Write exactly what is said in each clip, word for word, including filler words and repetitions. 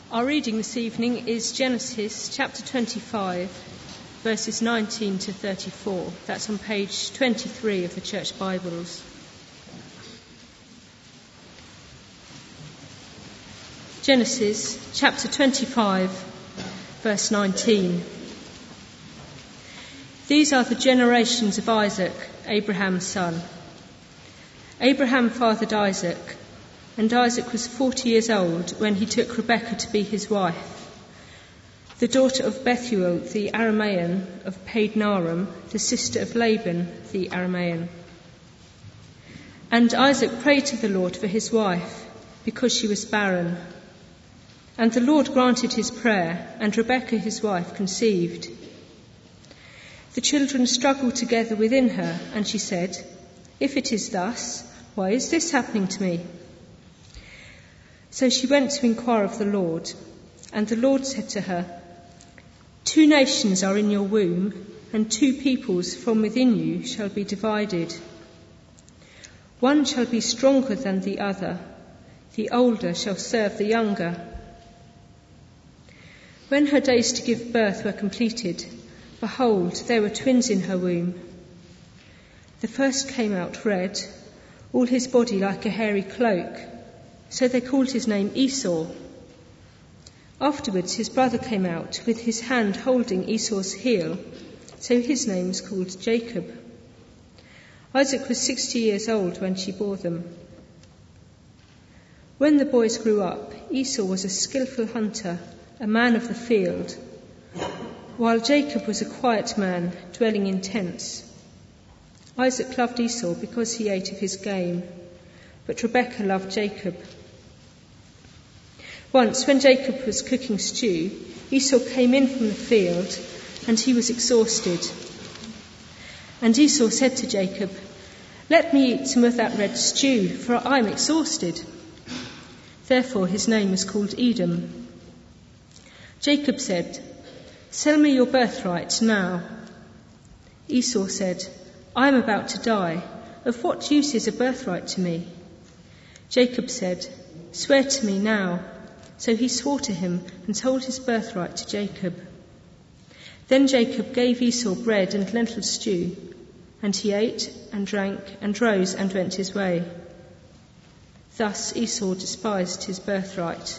Our reading this evening is Genesis chapter twenty-five, verses nineteen to thirty-four. That's on page twenty-three of the Church Bibles. Genesis chapter twenty-five, verse nineteen. These are the generations of Isaac, Abraham's son. Abraham fathered Isaac, and Isaac was forty years old when he took Rebekah to be his wife, the daughter of Bethuel the Aramean of Padanaram, the sister of Laban the Aramean. And Isaac prayed to the Lord for his wife, because she was barren. And the Lord granted his prayer, and Rebekah his wife conceived. The children struggled together within her, and she said, "If it is thus, why is this happening to me?" So she went to inquire of the Lord, and the Lord said to her, "Two nations are in your womb, and two peoples from within you shall be divided. One shall be stronger than the other, the older shall serve the younger." When her days to give birth were completed, behold, there were twins in her womb. The first came out red, all his body like a hairy cloak, so they called his name Esau. Afterwards his brother came out with his hand holding Esau's heel, so his name was called Jacob. Isaac was sixty years old when she bore them. When the boys grew up, Esau was a skillful hunter, a man of the field, while Jacob was a quiet man, dwelling in tents. Isaac loved Esau because he ate of his game, but Rebekah loved Jacob. Once, when Jacob was cooking stew, Esau came in from the field, and he was exhausted. And Esau said to Jacob, "Let me eat some of that red stew, for I am exhausted." Therefore his name was called Edom. Jacob said, "Sell me your birthright now." Esau said, "I am about to die. Of what use is a birthright to me?" Jacob said, "Swear to me now." So he swore to him and sold his birthright to Jacob. Then Jacob gave Esau bread and lentil stew, and he ate and drank and rose and went his way. Thus Esau despised his birthright.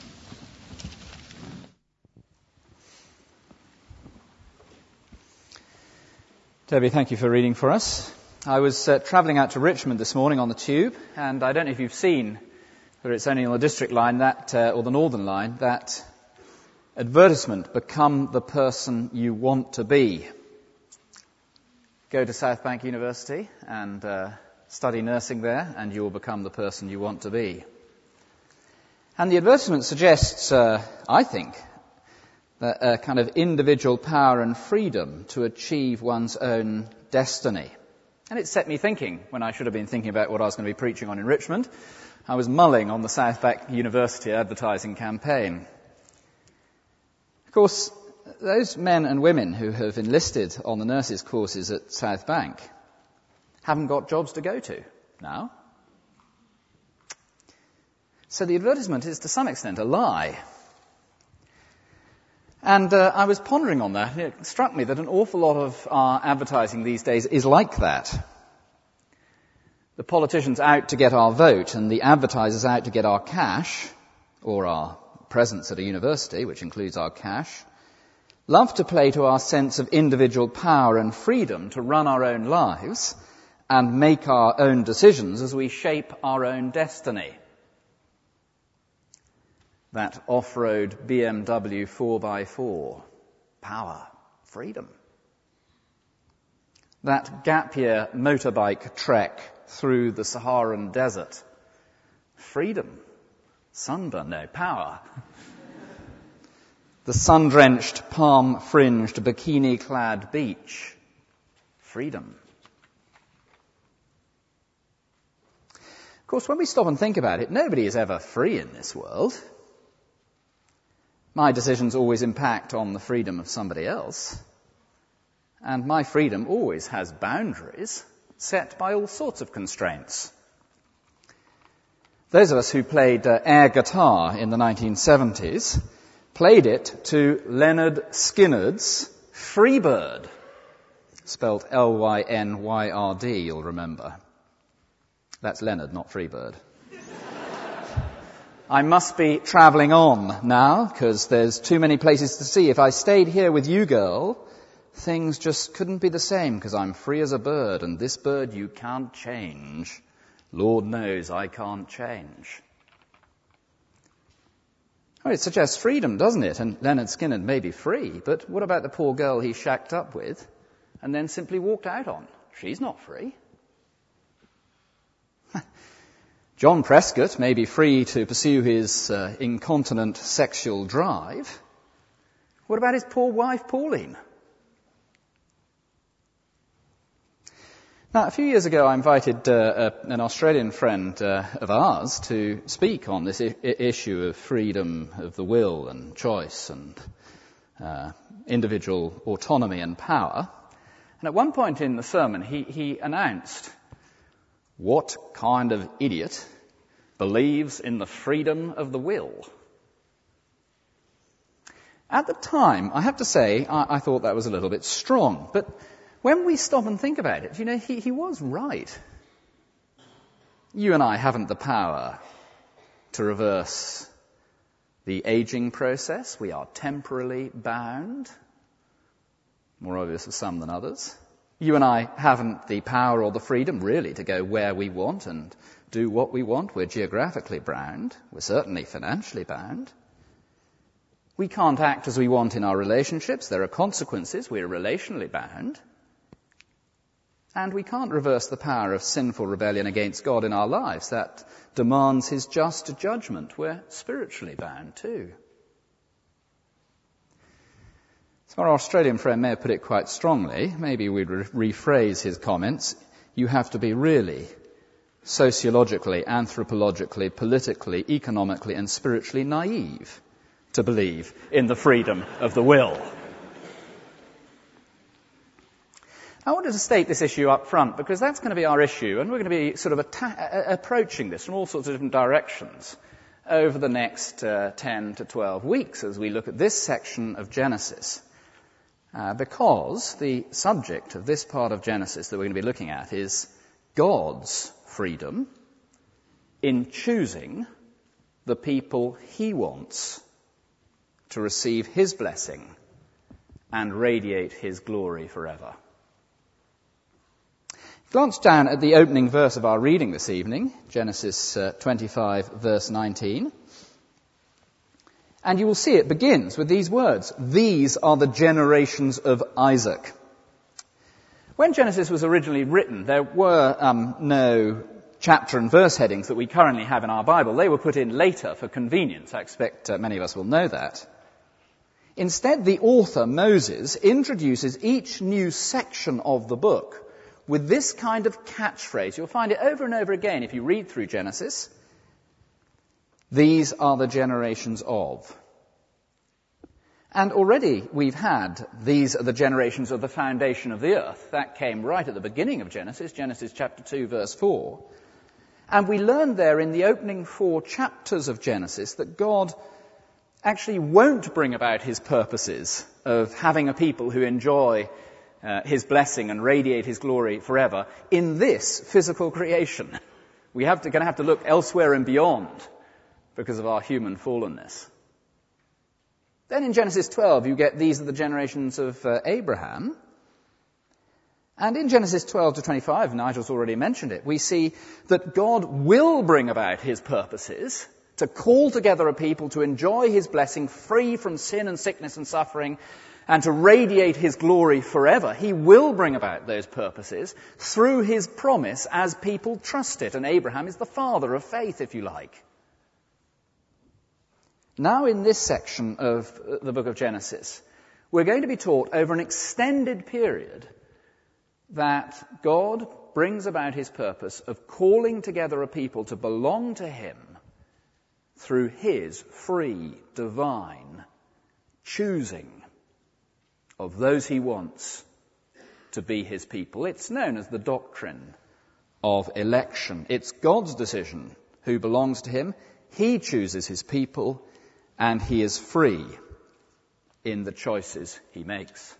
Debbie, thank you for reading for us. I was uh, travelling out to Richmond this morning on the tube, and I don't know if you've seen, whether it's only on the district line that uh, or the northern line, that advertisement, "Become the person you want to be." Go to South Bank University and uh, study nursing there, and you will become the person you want to be. And the advertisement suggests, uh, I think, that a kind of individual power and freedom to achieve one's own destiny. And it set me thinking, when I should have been thinking about what I was going to be preaching on in Richmond. I was mulling on the South Bank University advertising campaign. Of course, those men and women who have enlisted on the nurses' courses at South Bank haven't got jobs to go to now. So the advertisement is to some extent a lie. And uh, I was pondering on that, and it struck me that an awful lot of our advertising these days is like that. The politicians out to get our vote, and the advertisers out to get our cash, or our presence at a university, which includes our cash, love to play to our sense of individual power and freedom to run our own lives and make our own decisions as we shape our own destiny. That off-road B M W four by four, power, freedom. That gap year motorbike trek through the Saharan desert, freedom. Sunburn, no, power. The sun-drenched, palm-fringed, bikini-clad beach, freedom. Of course, when we stop and think about it, nobody is ever free in this world. My decisions always impact on the freedom of somebody else. And my freedom always has boundaries set by all sorts of constraints. Those of us who played uh, air guitar in the nineteen seventies played it to Leonard Skinner's Freebird, spelt L Y N Y R D, you'll remember. That's Leonard, not Freebird. I must be travelling on now, because there's too many places to see. If I stayed here with you, girl, things just couldn't be the same, because I'm free as a bird, and this bird you can't change. Lord knows I can't change. Oh, it suggests freedom, doesn't it? And Leonard Skinner may be free, but what about the poor girl he shacked up with and then simply walked out on? She's not free. John Prescott may be free to pursue his uh, incontinent sexual drive. What about his poor wife, Pauline? Now, a few years ago, I invited uh, a, an Australian friend uh, of ours to speak on this I- issue of freedom of the will and choice and uh, individual autonomy and power. And at one point in the sermon, he, he announced, "What kind of idiot believes in the freedom of the will?" At the time, I have to say, I, I thought that was a little bit strong. But when we stop and think about it, you know, he, he was right. You and I haven't the power to reverse the aging process. We are temporally bound, more obvious for some than others. You and I haven't the power or the freedom, really, to go where we want and do what we want. We're geographically bound. We're certainly financially bound. We can't act as we want in our relationships. There are consequences. We're relationally bound. And we can't reverse the power of sinful rebellion against God in our lives. That demands his just judgment. We're spiritually bound too. So our Australian friend may have put it quite strongly. Maybe we'd re- rephrase his comments. You have to be really sociologically, anthropologically, politically, economically and spiritually naive to believe in the freedom of the will. I wanted to state this issue up front because that's going to be our issue, and we're going to be sort of atta- approaching this from all sorts of different directions over the next uh, ten to twelve weeks as we look at this section of Genesis. Uh, because the subject of this part of Genesis that we're going to be looking at is God's freedom in choosing the people he wants to receive his blessing and radiate his glory forever. Glance down at the opening verse of our reading this evening, Genesis uh, twenty-five, verse nineteen. And you will see it begins with these words, "These are the generations of Isaac." When Genesis was originally written, there were um, no chapter and verse headings that we currently have in our Bible. They were put in later for convenience. I expect uh, many of us will know that. Instead, the author, Moses, introduces each new section of the book with this kind of catchphrase. You'll find it over and over again if you read through Genesis. These are the generations of. And already we've had, these are the generations of the foundation of the earth. That came right at the beginning of Genesis, Genesis chapter two, verse four. And we learned there in the opening four chapters of Genesis that God actually won't bring about his purposes of having a people who enjoy uh, his blessing and radiate his glory forever in this physical creation. We have to, going to have to look elsewhere and beyond because of our human fallenness. Then in Genesis twelve, you get these are the generations of uh, Abraham. And in Genesis twelve to twenty-five, Nigel's already mentioned it, we see that God will bring about his purposes to call together a people to enjoy his blessing free from sin and sickness and suffering and to radiate his glory forever. He will bring about those purposes through his promise as people trust it. And Abraham is the father of faith, if you like. Now in this section of the book of Genesis, we're going to be taught over an extended period that God brings about his purpose of calling together a people to belong to him through his free, divine choosing of those he wants to be his people. It's known as the doctrine of election. It's God's decision who belongs to him. He chooses his people, and he is free in the choices he makes.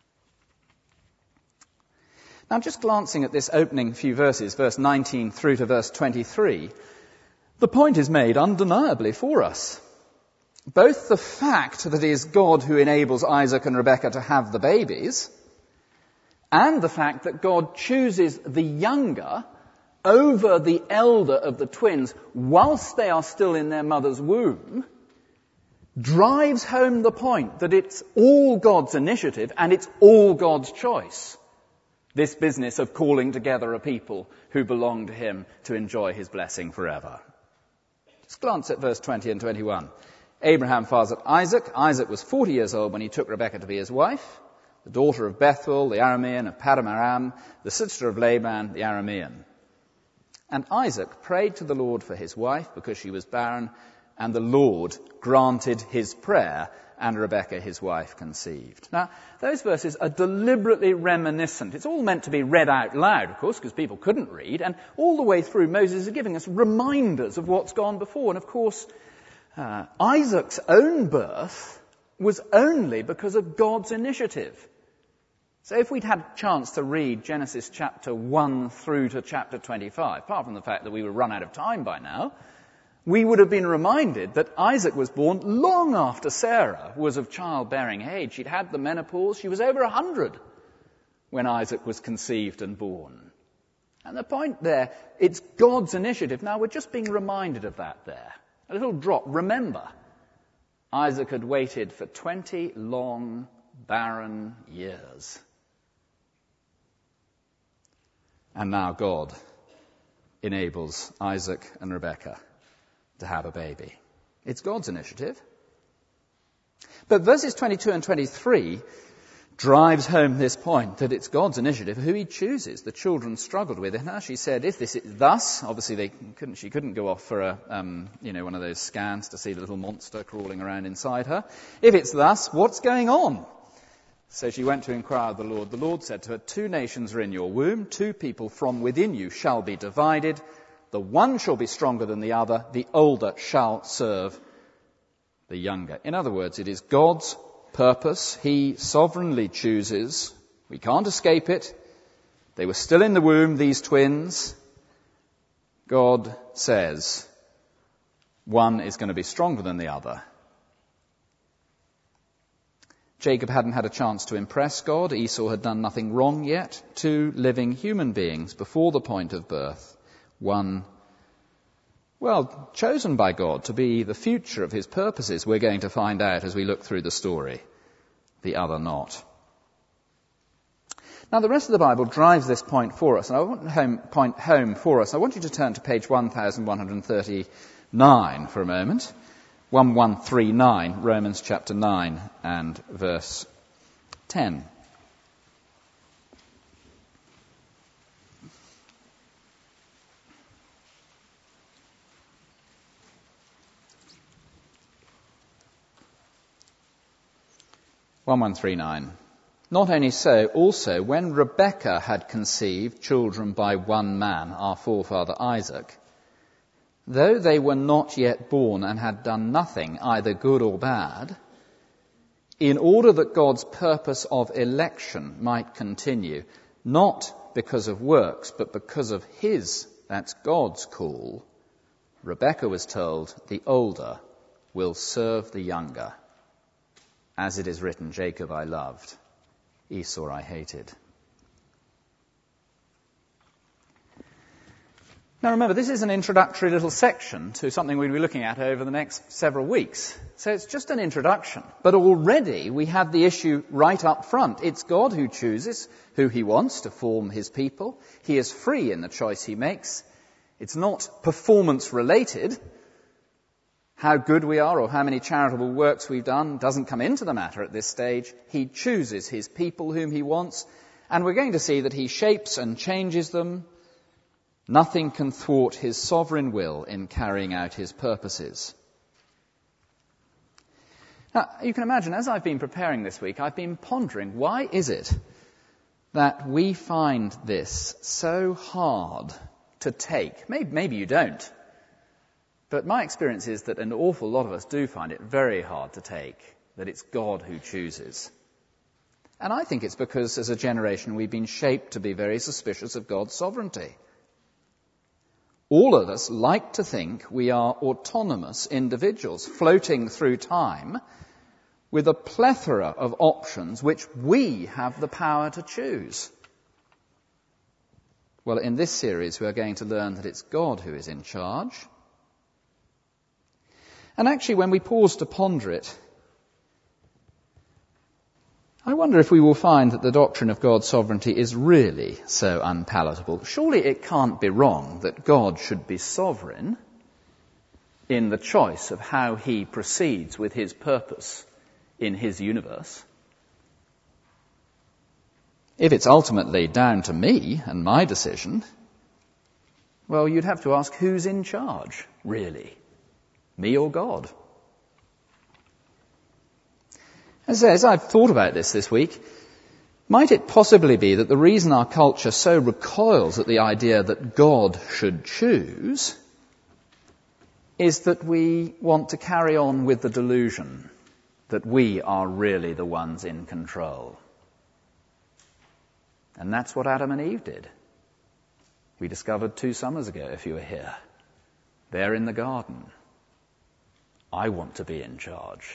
Now, just glancing at this opening few verses, verse nineteen through to verse twenty-three, the point is made undeniably for us. Both the fact that it is God who enables Isaac and Rebekah to have the babies, and the fact that God chooses the younger over the elder of the twins whilst they are still in their mother's womb, drives home the point that it's all God's initiative and it's all God's choice. This business of calling together a people who belong to him to enjoy his blessing forever. Just glance at verse twenty and twenty-one. Abraham fathered Isaac. Isaac was forty years old when he took Rebekah to be his wife, the daughter of Bethuel, the Aramean, of Paddan Aram, the sister of Laban, the Aramean. And Isaac prayed to the Lord for his wife because she was barren, and the Lord granted his prayer, and Rebekah, his wife, conceived. Now, those verses are deliberately reminiscent. It's all meant to be read out loud, of course, because people couldn't read, and all the way through Moses is giving us reminders of what's gone before. And of course, uh, Isaac's own birth was only because of God's initiative. So if we'd had a chance to read Genesis chapter one through to chapter twenty-five, apart from the fact that we would run out of time by now, we would have been reminded that Isaac was born long after Sarah was of childbearing age. She'd had the menopause. She was over a hundred when Isaac was conceived and born. And the point there, it's God's initiative. Now, we're just being reminded of that there. A little drop. Remember, Isaac had waited for twenty long, barren years. And now God enables Isaac and Rebekah to have a baby. It's God's initiative. But verses twenty-two and twenty-three drives home this point, that it's God's initiative who he chooses. The children struggled with it. Now she said, if this is thus, obviously they couldn't, she couldn't go off for a, um, you know, one of those scans to see the little monster crawling around inside her. If it's thus, what's going on? So she went to inquire of the Lord. The Lord said to her, two nations are in your womb, two people from within you shall be divided. The one shall be stronger than the other, the older shall serve the younger. In other words, it is God's purpose. He sovereignly chooses. We can't escape it. They were still in the womb, these twins. God says one is going to be stronger than the other. Jacob hadn't had a chance to impress God. Esau had done nothing wrong yet. Two living human beings before the point of birth. One, well, chosen by God to be the future of his purposes. We're going to find out as we look through the story. The other not. Now, the rest of the Bible drives this point for us, and I want home, point home for us. I want you to turn to page one thousand one hundred thirty-nine for a moment. eleven thirty-nine, Romans chapter nine and verse ten. eleven thirty-nine. Not only so, also when Rebekah had conceived children by one man, our forefather Isaac, though they were not yet born and had done nothing, either good or bad, in order that God's purpose of election might continue, not because of works, but because of his, that's God's call, Rebekah was told, the older will serve the younger. As it is written, Jacob I loved, Esau I hated. Now remember, this is an introductory little section to something we'll be looking at over the next several weeks. So it's just an introduction. But already we have the issue right up front. It's God who chooses who he wants to form his people. He is free in the choice he makes. It's not performance related. How good we are or how many charitable works we've done doesn't come into the matter at this stage. He chooses his people whom he wants, and we're going to see that he shapes and changes them. Nothing can thwart his sovereign will in carrying out his purposes. Now, you can imagine, as I've been preparing this week, I've been pondering, why is it that we find this so hard to take? Maybe, maybe you don't. But my experience is that an awful lot of us do find it very hard to take that it's God who chooses. And I think it's because as a generation we've been shaped to be very suspicious of God's sovereignty. All of us like to think we are autonomous individuals floating through time with a plethora of options which we have the power to choose. Well, in this series we are going to learn that it's God who is in charge. And actually, when we pause to ponder it, I wonder if we will find that the doctrine of God's sovereignty is really so unpalatable. Surely it can't be wrong that God should be sovereign in the choice of how he proceeds with his purpose in his universe. If it's ultimately down to me and my decision, well, you'd have to ask who's in charge, really? Me or God? As, as I've thought about this this week, might it possibly be that the reason our culture so recoils at the idea that God should choose is that we want to carry on with the delusion that we are really the ones in control? And that's what Adam and Eve did. We discovered two summers ago, if you were here. They're in the garden. I want to be in charge.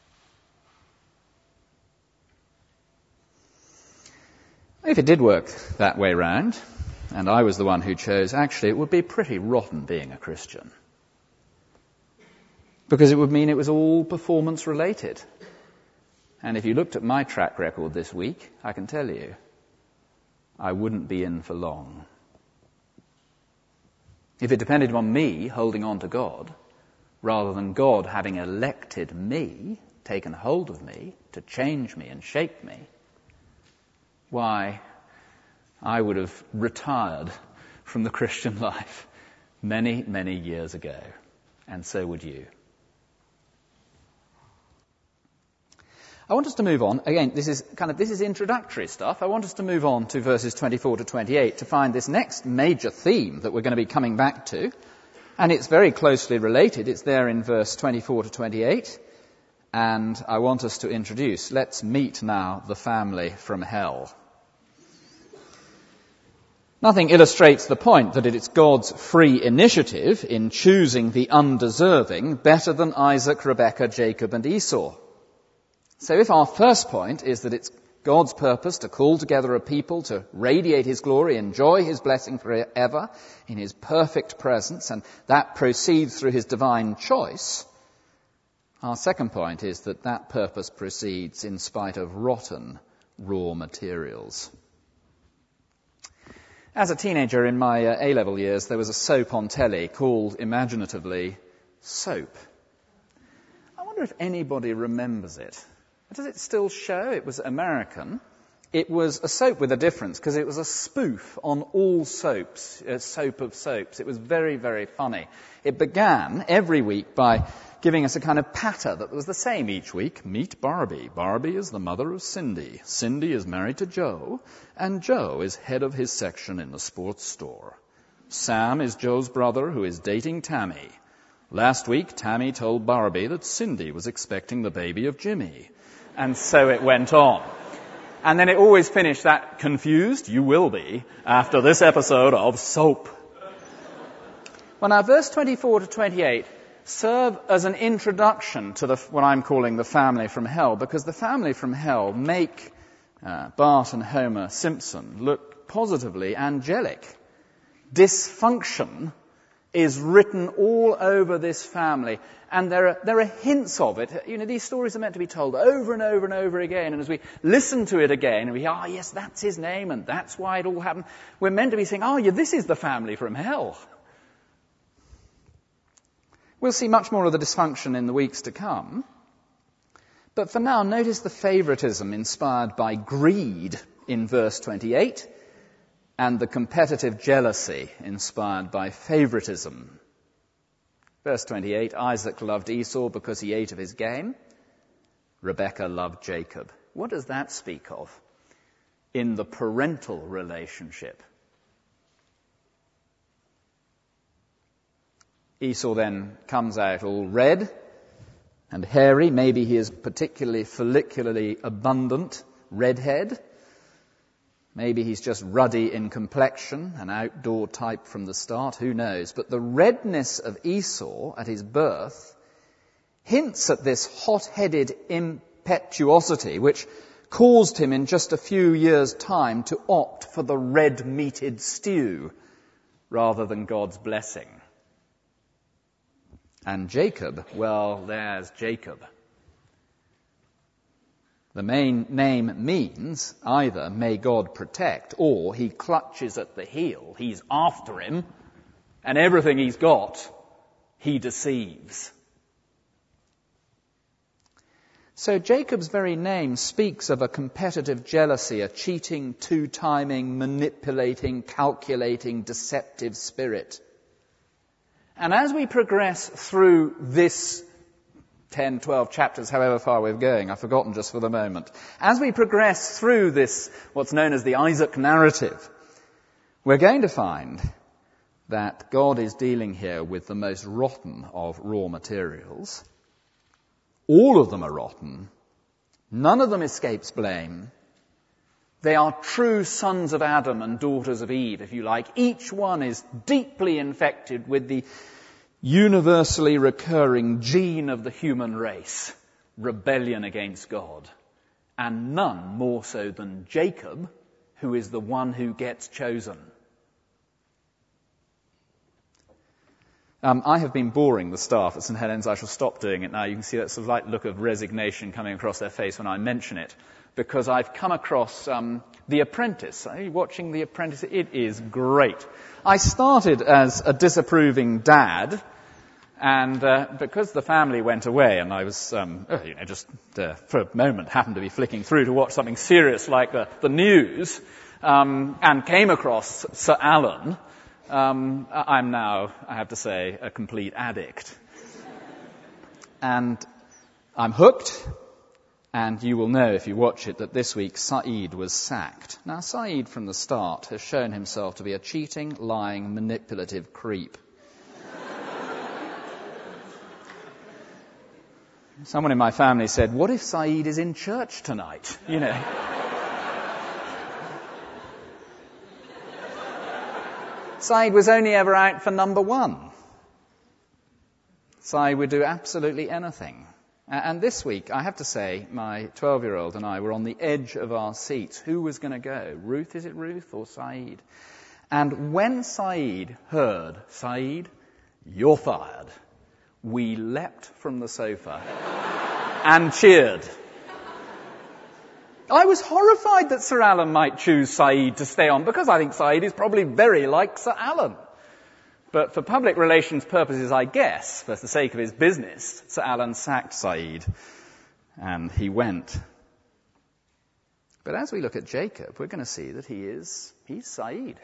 If it did work that way round, and I was the one who chose, actually it would be pretty rotten being a Christian. Because it would mean it was all performance related. And if you looked at my track record this week, I can tell you, I wouldn't be in for long. If it depended on me holding on to God, rather than God having elected me, taken hold of me, to change me and shape me, why, I would have retired from the Christian life many, many years ago. And so would you. I want us to move on. Again, this is kind of, this is introductory stuff. I want us to move on to verses twenty-four to twenty-eight to find this next major theme that we're going to be coming back to. And it's very closely related. It's there in verse twenty-four to twenty-eight. And I want us to introduce, let's meet now the family from hell. Nothing illustrates the point that it's God's free initiative in choosing the undeserving better than Isaac, Rebekah, Jacob and Esau. So if our first point is that it's God's purpose to call together a people to radiate his glory, enjoy his blessing forever in his perfect presence, and that proceeds through his divine choice, our second point is that that purpose proceeds in spite of rotten raw materials. As a teenager in my uh, A-level years, there was a soap on telly called, imaginatively, Soap. I wonder if anybody remembers it. Does it still show? It was American. It was a soap with a difference because it was a spoof on all soaps, a soap of soaps. It was very, very funny. It began every week by giving us a kind of patter that was the same each week. Meet Barbie. Barbie is the mother of Cindy. Cindy is married to Joe, and Joe is head of his section in the sports store. Sam is Joe's brother who is dating Tammy. Last week, Tammy told Barbie that Cindy was expecting the baby of Jimmy. And so it went on. And then it always finished that confused, you will be, after this episode of Soap. Well, now, verse twenty-four to twenty-eight serve as an introduction to the, what I'm calling the family from hell, because the family from hell make uh, Bart and Homer Simpson look positively angelic. Dysfunction is written all over this family, and there are, there are hints of it. You know, these stories are meant to be told over and over and over again, and as we listen to it again, and we hear, ah, oh, yes, that's his name, and that's why it all happened, we're meant to be saying, oh, yeah, this is the family from hell. We'll see much more of the dysfunction in the weeks to come, but for now, notice the favoritism inspired by greed in verse twenty-eight, and the competitive jealousy inspired by favoritism. Verse twenty-eight, Isaac loved Esau because he ate of his game. Rebekah loved Jacob. What does that speak of in the parental relationship? Esau then comes out all red and hairy. Maybe he is particularly follicularly abundant redhead. Maybe he's just ruddy in complexion, an outdoor type from the start, who knows. But the redness of Esau at his birth hints at this hot-headed impetuosity which caused him in just a few years' time to opt for the red-meated stew rather than God's blessing. And Jacob, well, there's Jacob. The main name means either may God protect, or he clutches at the heel, he's after him, and everything he's got, he deceives. So Jacob's very name speaks of a competitive jealousy, a cheating, two-timing, manipulating, calculating, deceptive spirit. And as we progress through this ten, twelve chapters, however far we're going, I've forgotten just for the moment. As we progress through this, what's known as the Isaac narrative, we're going to find that God is dealing here with the most rotten of raw materials. All of them are rotten. None of them escapes blame. They are true sons of Adam and daughters of Eve, if you like. Each one is deeply infected with the universally recurring gene of the human race, rebellion against God. And none more so than Jacob, who is the one who gets chosen. Um, I have been boring the staff at St Helens. I shall stop doing it now. You can see that sort of light look of resignation coming across their face when I mention it, because I've come across um, The Apprentice. Are you watching The Apprentice? It is great. I started as a disapproving dad, and uh, because the family went away and I was, um, oh, you know, just uh, for a moment happened to be flicking through to watch something serious like the, the news, um, and came across Sir Alan, um, I'm now, I have to say, a complete addict. And I'm hooked, and you will know if you watch it that this week Saeed was sacked. Now, Saeed from the start has shown himself to be a cheating, lying, manipulative creep. Someone in my family said, what if Saeed is in church tonight? You know. Saeed was only ever out for number one. Saeed would do absolutely anything. And this week, I have to say, my twelve-year-old and I were on the edge of our seats. Who was going to go? Ruth, is it Ruth, or Saeed? And when Saeed heard, Saeed, you're fired, we leapt from the sofa and cheered. I was horrified that Sir Alan might choose Saeed to stay on, because I think Saeed is probably very like Sir Alan. But for public relations purposes, I guess, for the sake of his business, Sir Alan sacked Saeed, and he went. But as we look at Jacob, we're going to see that he is, he's Saeed.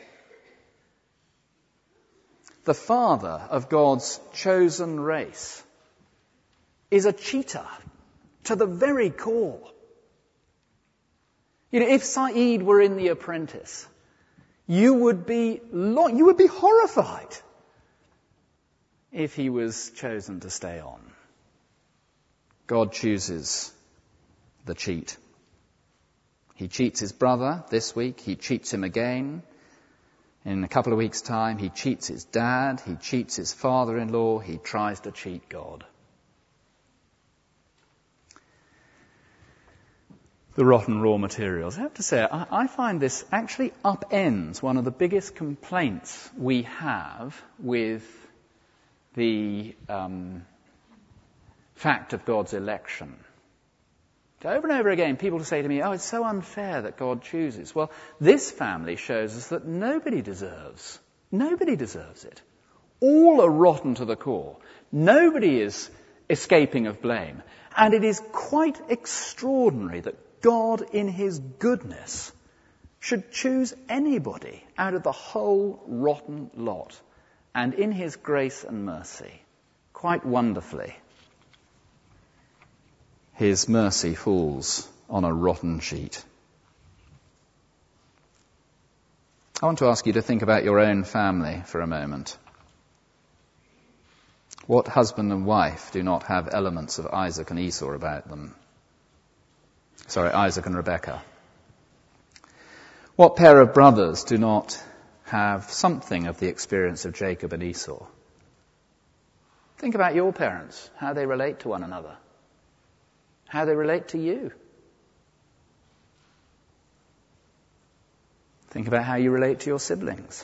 The father of God's chosen race is a cheater to the very core. You know, if Saeed were in The Apprentice, you would be lo- you would be horrified if he was chosen to stay on. God chooses the cheat. He cheats his brother this week. He cheats him again. In a couple of weeks' time, he cheats his dad. He cheats his father-in-law. He tries to cheat God. The rotten raw materials. I have to say, I, I find this actually upends one of the biggest complaints we have with the um, fact of God's election. Over and over again, people say to me, oh, it's so unfair that God chooses. Well, this family shows us that nobody deserves. Nobody deserves it. All are rotten to the core. Nobody is escaping of blame. And it is quite extraordinary that God, in his goodness, should choose anybody out of the whole rotten lot. And in his grace and mercy, quite wonderfully, his mercy falls on a rotten sheet. I want to ask you to think about your own family for a moment. What husband and wife do not have elements of Isaac and Esau about them? Sorry, Isaac and Rebekah. What pair of brothers do not have something of the experience of Jacob and Esau? Think about your parents, how they relate to one another, how they relate to you. Think about how you relate to your siblings,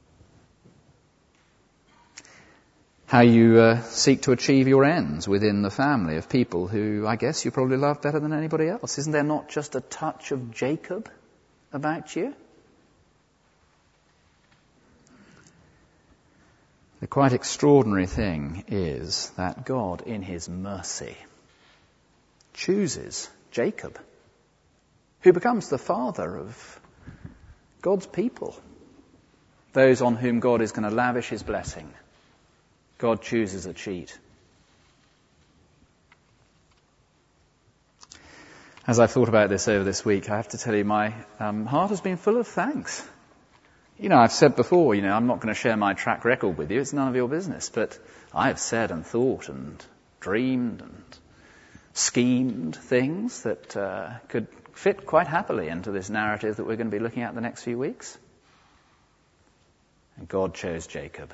how you uh, seek to achieve your ends within the family of people who I guess you probably love better than anybody else. Isn't there not just a touch of Jacob about you? The quite extraordinary thing is that God, in his mercy, chooses Jacob, who becomes the father of God's people, those on whom God is going to lavish his blessing. God chooses a cheat. As I've thought about this over this week, I have to tell you my um, heart has been full of thanks. You know, I've said before, you know, I'm not going to share my track record with you. It's none of your business. But I have said and thought and dreamed and schemed things that uh, could fit quite happily into this narrative that we're going to be looking at the next few weeks. And God chose Jacob.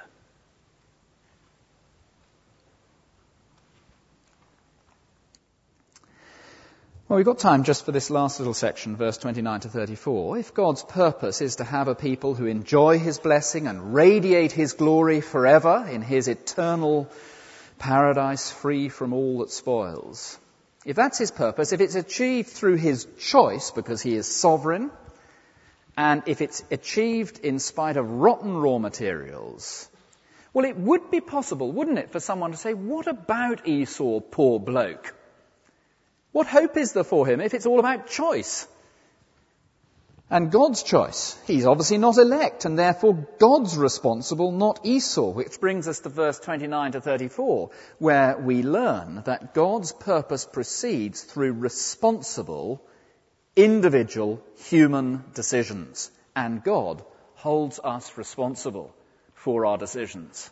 Well, we've got time just for this last little section, verse twenty-nine to thirty-four. If God's purpose is to have a people who enjoy his blessing and radiate his glory forever in his eternal paradise free from all that spoils, if that's his purpose, if it's achieved through his choice because he is sovereign, and if it's achieved in spite of rotten raw materials, well, it would be possible, wouldn't it, for someone to say, what about Esau, poor bloke? What hope is there for him if it's all about choice? And God's choice. He's obviously not elect, and therefore God's responsible, not Esau, which brings us to verse twenty-nine to thirty-four, where we learn that God's purpose proceeds through responsible, individual human decisions, and God holds us responsible for our decisions.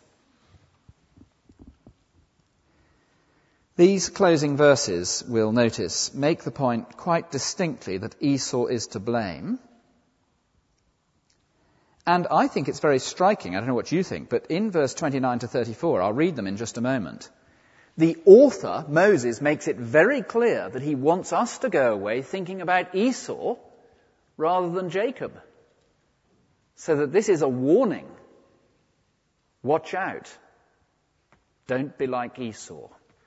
These closing verses, we'll notice, make the point quite distinctly that Esau is to blame. And I think it's very striking, I don't know what you think, but in verse twenty-nine to thirty-four, I'll read them in just a moment, the author, Moses, makes it very clear that he wants us to go away thinking about Esau rather than Jacob. So that this is a warning. Watch out. Don't be like Esau.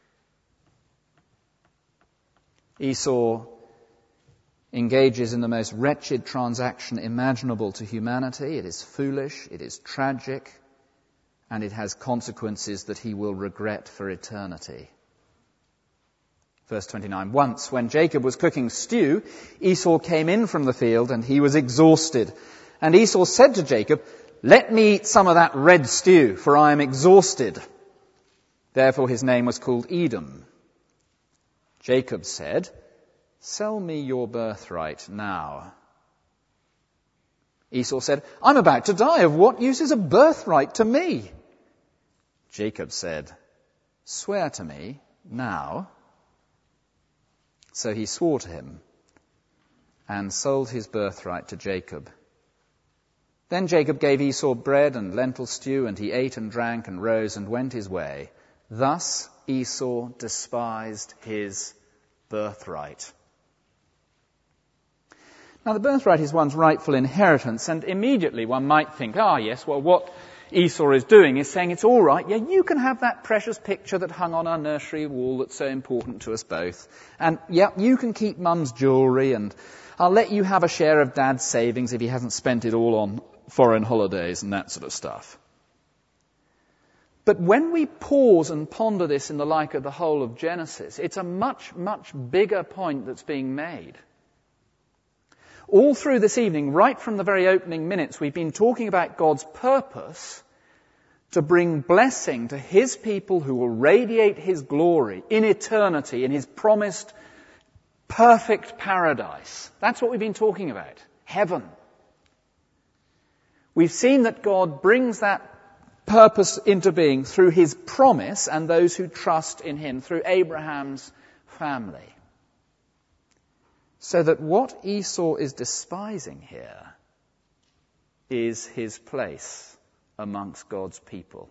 Esau engages in the most wretched transaction imaginable to humanity. It is foolish, it is tragic, and it has consequences that he will regret for eternity. Verse twenty-nine, once when Jacob was cooking stew, Esau came in from the field and he was exhausted. And Esau said to Jacob, let me eat some of that red stew, for I am exhausted. Therefore his name was called Edom. Jacob said, sell me your birthright now. Esau said, I'm about to die. Of what use is a birthright to me? Jacob said, swear to me now. So he swore to him and sold his birthright to Jacob. Then Jacob gave Esau bread and lentil stew, and he ate and drank and rose and went his way. Thus Esau despised his birthright. Now the birthright is one's rightful inheritance, and immediately one might think, ah yes, well what Esau is doing is saying it's all right, yeah, you can have that precious picture that hung on our nursery wall that's so important to us both. And yeah, you can keep Mum's jewellery, and I'll let you have a share of Dad's savings if he hasn't spent it all on foreign holidays and that sort of stuff. But when we pause and ponder this in the light of the whole of Genesis, it's a much, much bigger point that's being made. All through this evening, right from the very opening minutes, we've been talking about God's purpose to bring blessing to his people who will radiate his glory in eternity, in his promised perfect paradise. That's what we've been talking about. Heaven. We've seen that God brings that purpose into being through his promise and those who trust in him, through Abraham's family. So that what Esau is despising here is his place amongst God's people.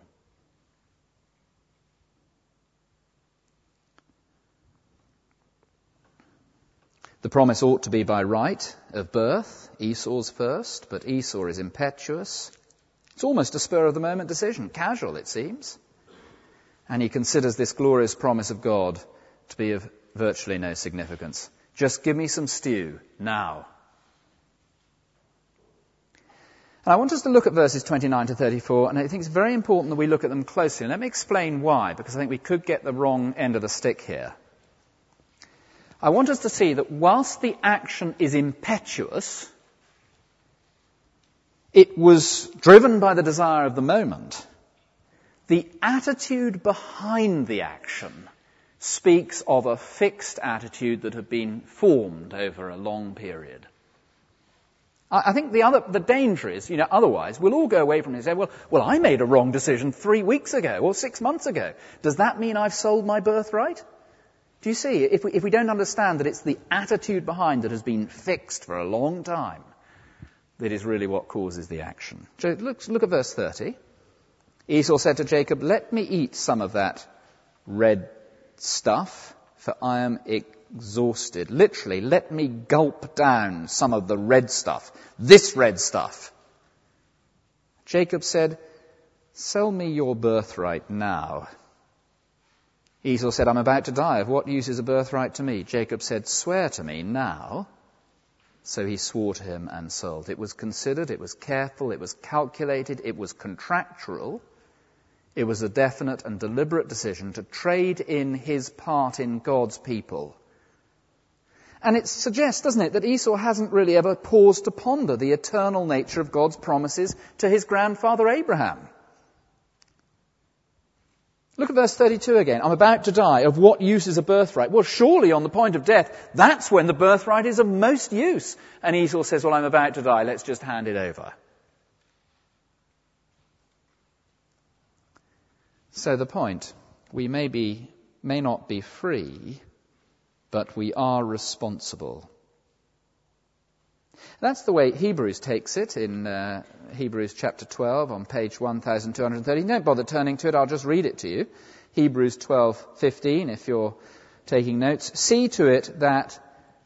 The promise ought to be by right of birth, Esau's first, but Esau is impetuous. It's almost a spur-of-the-moment decision, casual it seems. And he considers this glorious promise of God to be of virtually no significance. Just give me some stew, now. And I want us to look at verses twenty-nine to thirty-four, and I think it's very important that we look at them closely. And let me explain why, because I think we could get the wrong end of the stick here. I want us to see that whilst the action is impetuous, it was driven by the desire of the moment. The attitude behind the action speaks of a fixed attitude that had been formed over a long period. I think the other, the danger is, you know, otherwise we'll all go away from it and say, well, well, I made a wrong decision three weeks ago or six months ago. Does that mean I've sold my birthright? Do you see? If we, if we don't understand that it's the attitude behind that has been fixed for a long time, that is really what causes the action. So look, look at verse thirty. Esau said to Jacob, let me eat some of that red stuff, for I am exhausted. Literally, let me gulp down some of the red stuff, this red stuff. Jacob said, sell me your birthright now. Esau said, I'm about to die. Of what use is a birthright to me? Jacob said, swear to me now. So he swore to him and sold. It was considered, it was careful, it was calculated, it was contractual. It was a definite and deliberate decision to trade in his part in God's people. And it suggests, doesn't it, that Esau hasn't really ever paused to ponder the eternal nature of God's promises to his grandfather Abraham. Look at verse thirty-two again. I'm about to die. Of what use is a birthright? Well, surely on the point of death, that's when the birthright is of most use. And Esau says, well, I'm about to die. Let's just hand it over. So the point, we may be, may not be free, but we are responsible. That's the way Hebrews takes it in uh, Hebrews chapter twelve on page one thousand two hundred thirty. Don't bother turning to it, I'll just read it to you. Hebrews twelve fifteen, if you're taking notes. See to it that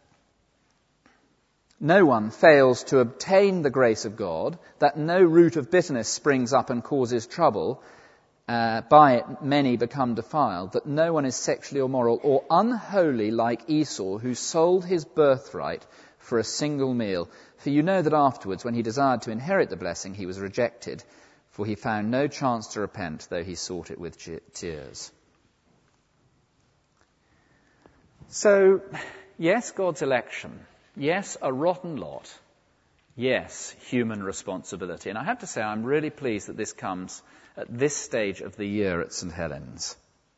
no one fails to obtain the grace of God, that no root of bitterness springs up and causes trouble. Uh, by it many become defiled, that no one is sexually immoral or unholy like Esau, who sold his birthright for a single meal. For you know that afterwards, when he desired to inherit the blessing, he was rejected, for he found no chance to repent, though he sought it with tears. So, yes, God's election. Yes, a rotten lot. Yes, human responsibility. And I have to say, I'm really pleased that this comes at this stage of the year at St Helens.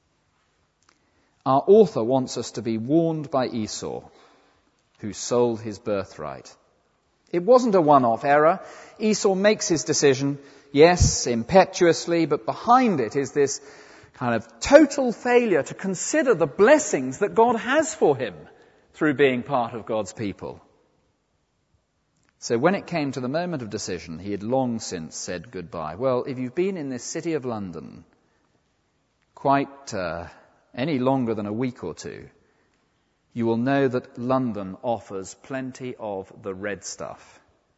Our author wants us to be warned by Esau, who sold his birthright. It wasn't a one-off error. Esau makes his decision, yes, impetuously, but behind it is this kind of total failure to consider the blessings that God has for him through being part of God's people. So when it came to the moment of decision, he had long since said goodbye. Well, if you've been in this city of London quite uh, any longer than a week or two, you will know that London offers plenty of the red stuff.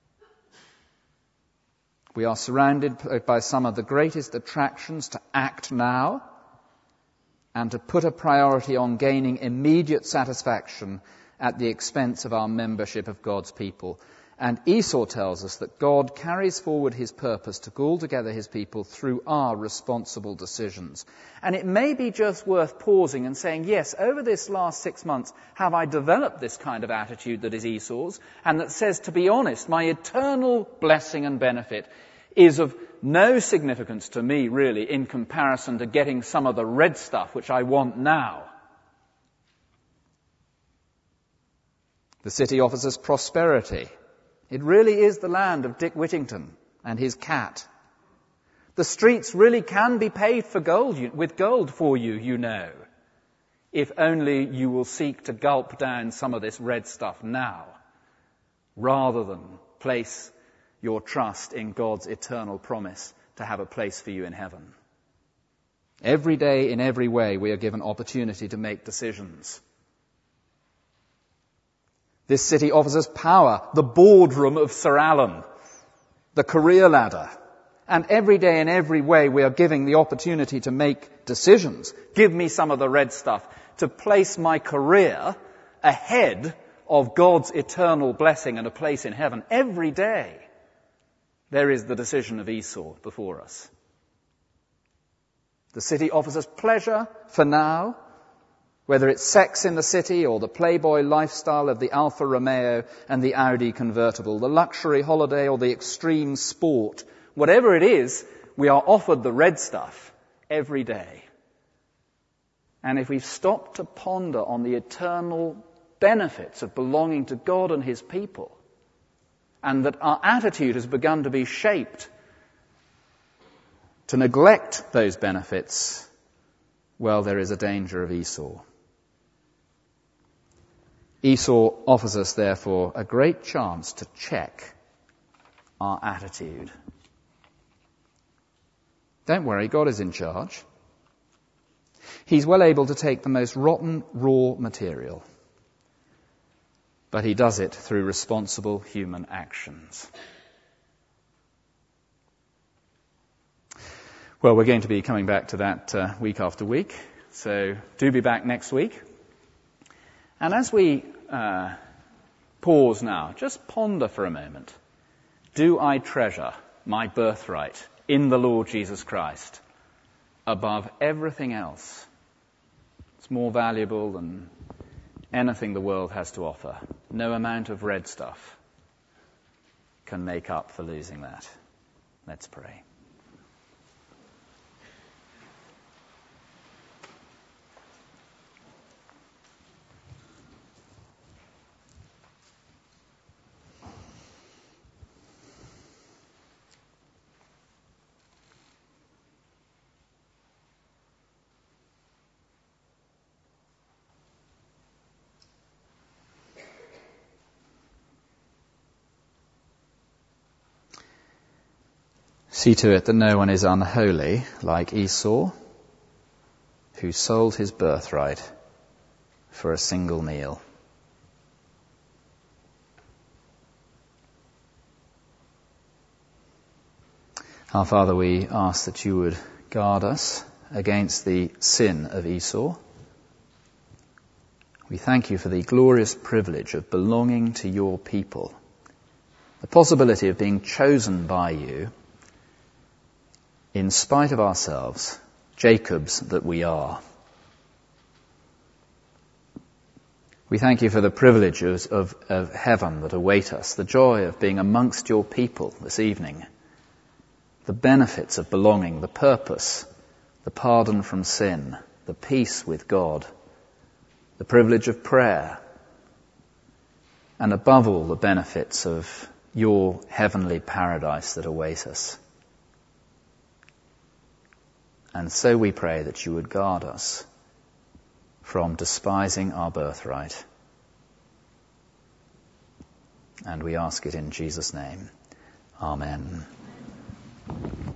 We are surrounded by some of the greatest attractions to act now and to put a priority on gaining immediate satisfaction at the expense of our membership of God's people. And Esau tells us that God carries forward his purpose to call together his people through our responsible decisions. And it may be just worth pausing and saying, yes, over this last six months, have I developed this kind of attitude that is Esau's, and that says, to be honest, my eternal blessing and benefit is of no significance to me, really, in comparison to getting some of the red stuff which I want now. The city offers us prosperity. It really is the land of Dick Whittington and his cat. The streets really can be paved for gold, with gold for you, you know, if only you will seek to gulp down some of this red stuff now, rather than place your trust in God's eternal promise to have a place for you in heaven. Every day, in every way, we are given opportunity to make decisions. This city offers us power, the boardroom of Sir Alan, the career ladder. And every day, in every way, we are giving the opportunity to make decisions. Give me some of the red stuff to place my career ahead of God's eternal blessing and a place in heaven. Every day, there is the decision of Esau before us. The city offers us pleasure for now, whether it's sex in the city or the playboy lifestyle of the Alfa Romeo and the Audi convertible, the luxury holiday or the extreme sport. Whatever it is, we are offered the red stuff every day. And if we've stopped to ponder on the eternal benefits of belonging to God and his people, and that our attitude has begun to be shaped to neglect those benefits, well, there is a danger of Esau. Esau offers us, therefore, a great chance to check our attitude. Don't worry, God is in charge. He's well able to take the most rotten, raw material, but he does it through responsible human actions. Well, we're going to be coming back to that uh, week after week, so do be back next week. And as we uh, pause now, just ponder for a moment. Do I treasure my birthright in the Lord Jesus Christ above everything else? It's more valuable than anything the world has to offer. No amount of red stuff can make up for losing that. Let's pray. See to it that no one is unholy like Esau, who sold his birthright for a single meal. Our Father, we ask that you would guard us against the sin of Esau. We thank you for the glorious privilege of belonging to your people, the possibility of being chosen by you in spite of ourselves, Jacobs that we are. We thank you for the privileges of, of heaven that await us, the joy of being amongst your people this evening, the benefits of belonging, the purpose, the pardon from sin, the peace with God, the privilege of prayer, and above all the benefits of your heavenly paradise that await us. And so we pray that you would guard us from despising our birthright. And we ask it in Jesus' name. Amen.